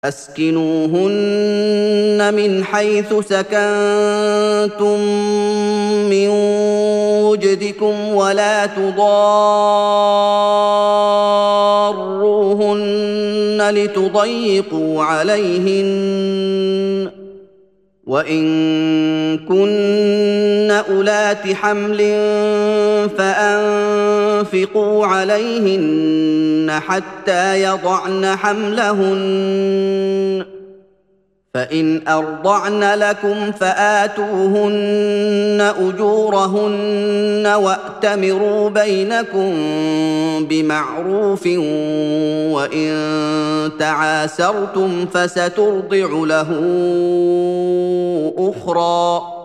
أسكنوهن من حيث سكنتم من وجدكم ولا تضاروهن لتضيقوا عليهن وإن كن أولات حمل فأنفقوا عليهن حتى يضعن حملهن فإن أرضعن لكم فآتوهن أجورهن وأتمروا بينكم بمعروف وإن تعاسرتم فسترضع له أخرى